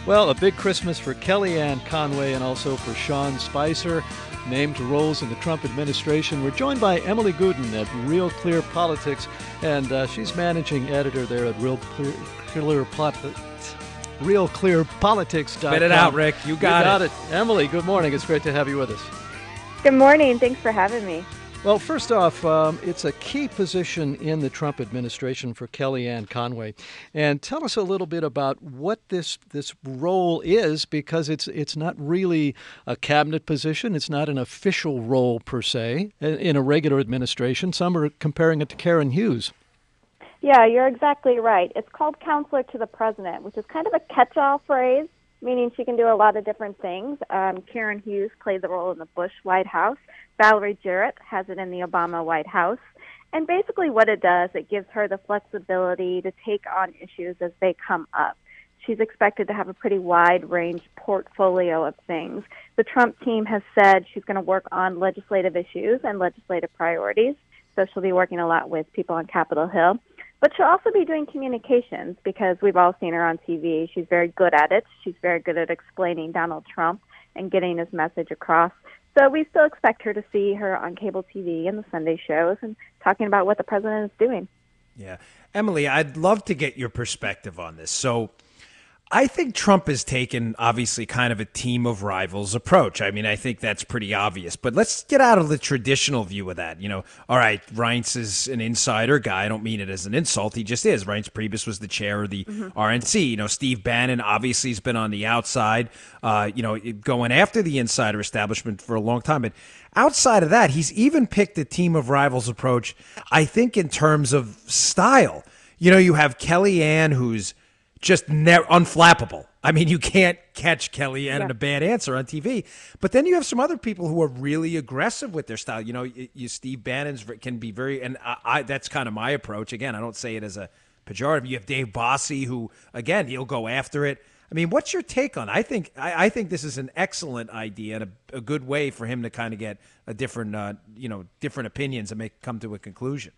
Well, a big Christmas for Kellyanne Conway and also for Sean Spicer, named to roles in the Trump administration. We're joined by Emily Gooden at Real Clear Politics, and she's managing editor there at RealClearPolitics.com. Spit it out, Rick. You got it. Emily, good morning. It's great to have you with us. Good morning. Thanks for having me. Well, first off, it's a key position in the Trump administration for Kellyanne Conway. And tell us a little bit about what this role is, because it's not really a cabinet position. It's not an official role per se in a regular administration. Some are comparing it to Karen Hughes. Yeah, you're exactly right. It's called counselor to the president, which is kind of a catch-all phrase, meaning she can do a lot of different things. Karen Hughes played the role in the Bush White House. Valerie Jarrett has it in the Obama White House. And basically what it does, it gives her the flexibility to take on issues as they come up. She's expected to have a pretty wide-range portfolio of things. The Trump team has said she's going to work on legislative issues and legislative priorities, so she'll be working a lot with people on Capitol Hill. But she'll also be doing communications, because we've all seen her on TV. She's very good at it. She's very good at explaining Donald Trump and getting his message across. So we still expect her to see her on cable TV and the Sunday shows and talking about what the president is doing. Yeah. Emily, I'd love to get your perspective on this. So I think Trump has taken, obviously, kind of a team of rivals approach. I mean, I think that's pretty obvious. But let's get out of the traditional view of that. You know, all right, Reince is an insider guy. I don't mean it as an insult. He just is. Reince Priebus was the chair of the RNC. You know, Steve Bannon obviously has been on the outside, going after the insider establishment for a long time. But outside of that, he's even picked a team of rivals approach, I think, in terms of style. You know, you have Kellyanne, who's just unflappable. I mean, you can't catch Kellyanne in a bad answer on TV. But then you have some other people who are really aggressive with their style. You know, Steve Bannon's can be very, and I that's kind of my approach. Again, I don't say it as a pejorative. You have Dave Bossie, who, again, he'll go after it. I mean, what's your take on it? I think this is an excellent idea and a good way for him to kind of get a different, different opinions and come to a conclusion.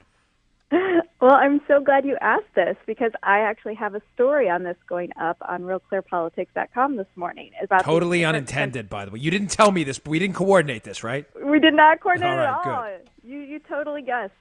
Well, I'm so glad you asked this, because I actually have a story on this going up on RealClearPolitics.com this morning. About totally unintended, by the way. You didn't tell me this, but we didn't coordinate this, right? We did not coordinate all right, at all. Good. You totally guessed.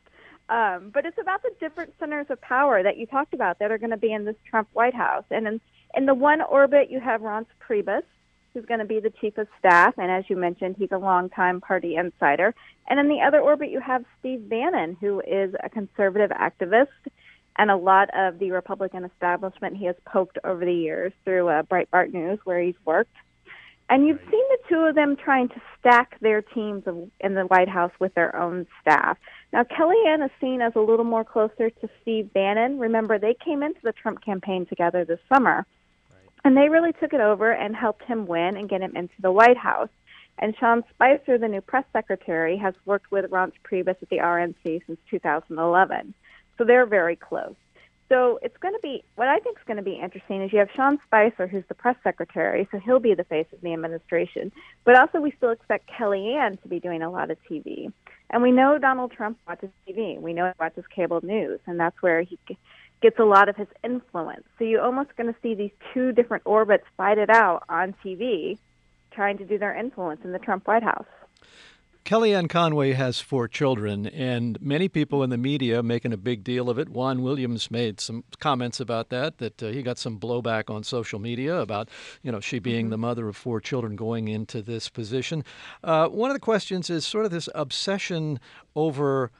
But it's about the different centers of power that you talked about that are going to be in this Trump White House. And in the one orbit, you have Reince Priebus, who's going to be the chief of staff, and as you mentioned, he's a longtime party insider. And in the other orbit, you have Steve Bannon, who is a conservative activist, and a lot of the Republican establishment he has poked over the years through Breitbart News, where he's worked. And you've seen the two of them trying to stack their teams in the White House with their own staff. Now, Kellyanne is seen as a little more closer to Steve Bannon. Remember, they came into the Trump campaign together this summer. And they really took it over and helped him win and get him into the White House. And Sean Spicer, the new press secretary, has worked with Reince Priebus at the RNC since 2011. So they're very close. So it's going to be, what I think is going to be interesting is you have Sean Spicer, who's the press secretary, so he'll be the face of the administration. But also we still expect Kellyanne to be doing a lot of TV. And we know Donald Trump watches TV. We know he watches cable news, and that's where he gets a lot of his influence. So you're almost going to see these two different orbits fight it out on TV, trying to do their influence in the Trump White House. Kellyanne Conway has 4 children, and many people in the media making a big deal of it. Juan Williams made some comments about that he got some blowback on social media about, she being the mother of 4 children going into this position. One of the questions is sort of this obsession over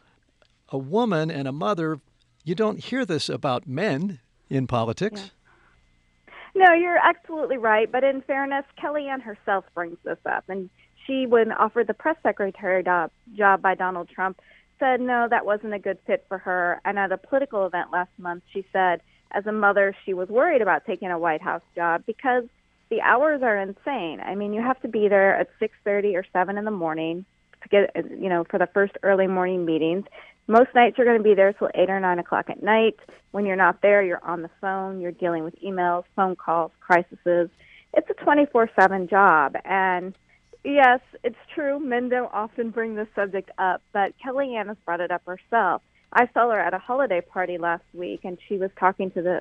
a woman and a mother. You don't hear this about men in politics. Yeah. No, you're absolutely right. But in fairness, Kellyanne herself brings this up. And she, when offered the press secretary job by Donald Trump, said no, that wasn't a good fit for her. And at a political event last month, she said, as a mother, she was worried about taking a White House job because the hours are insane. I mean, you have to be there at 6:30 or 7 in the morning to get, for the first early morning meetings. Most nights you're going to be there till 8 or 9 o'clock at night. When you're not there, you're on the phone. You're dealing with emails, phone calls, crises. It's a 24/7 job. And yes, it's true. Men don't often bring this subject up, but Kellyanne has brought it up herself. I saw her at a holiday party last week, and she was talking to the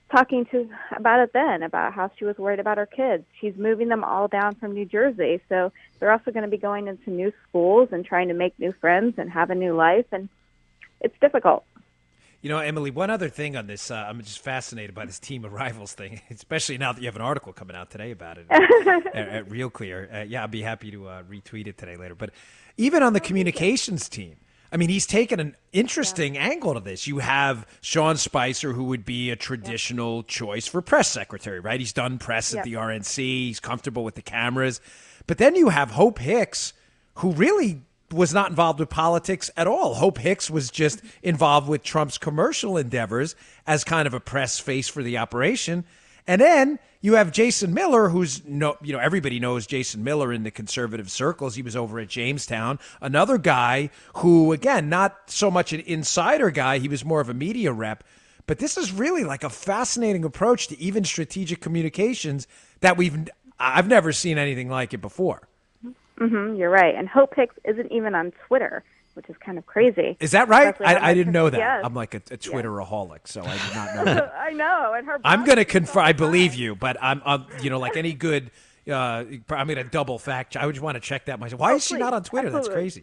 talking about it then, about how she was worried about her kids. She's moving them all down from New Jersey, so they're also going to be going into new schools and trying to make new friends and have a new life, and it's difficult. You know, Emily, one other thing on this, I'm just fascinated by this team of rivals thing, especially now that you have an article coming out today about it at Real Clear. Yeah, I'll be happy to retweet it today later. But even on the communications team, I mean, he's taken an interesting angle to this. You have Sean Spicer, who would be a traditional choice for press secretary, right? He's done press at the RNC. He's comfortable with the cameras. But then you have Hope Hicks, who really was not involved with politics at all. Hope Hicks was just involved with Trump's commercial endeavors as kind of a press face for the operation. And then you have Jason Miller, who's everybody knows Jason Miller in the conservative circles. He was over at Jamestown. Another guy who, again, not so much an insider guy. He was more of a media rep. But this is really like a fascinating approach to even strategic communications that I've never seen anything like it before. Mm-hmm, you're right. And Hope Hicks isn't even on Twitter, which is kind of crazy. Is that right? I didn't know that. Yes. I'm like a Twitteraholic, so I did not know that. I know. And her I'm going to confirm. I believe you, but I'm like any good, I'm going to double fact. I would just want to check that myself. Why is she not on Twitter? Absolutely. That's crazy.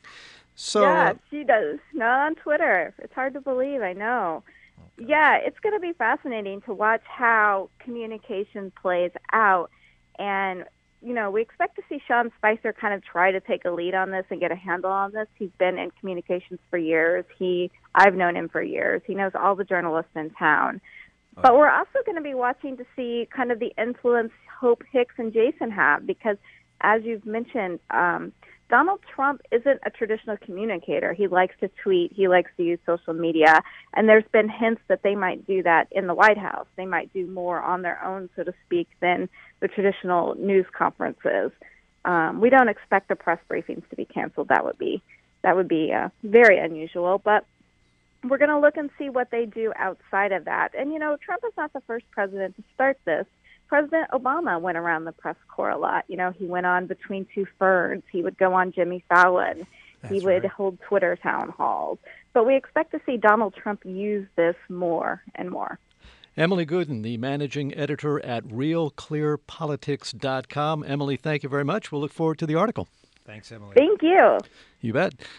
So yeah, she does. Not on Twitter. It's hard to believe. I know. Okay. Yeah, it's going to be fascinating to watch how communication plays out. And, we expect to see Sean Spicer kind of try to take a lead on this and get a handle on this. He's been in communications for years. I've known him for years. He knows all the journalists in town. Okay. But we're also going to be watching to see kind of the influence Hope Hicks and Jason have, because as you've mentioned, Donald Trump isn't a traditional communicator. He likes to tweet. He likes to use social media. And there's been hints that they might do that in the White House. They might do more on their own, so to speak, than the traditional news conferences. We don't expect the press briefings to be canceled. That would be very unusual. But we're going to look and see what they do outside of that. And, Trump is not the first president to start this. President Obama went around the press corps a lot. He went on Between Two Ferns. He would go on Jimmy Fallon. He would hold Twitter town halls. But we expect to see Donald Trump use this more and more. Emily Gooden, the managing editor at RealClearPolitics.com. Emily, thank you very much. We'll look forward to the article. Thanks, Emily. Thank you. You bet.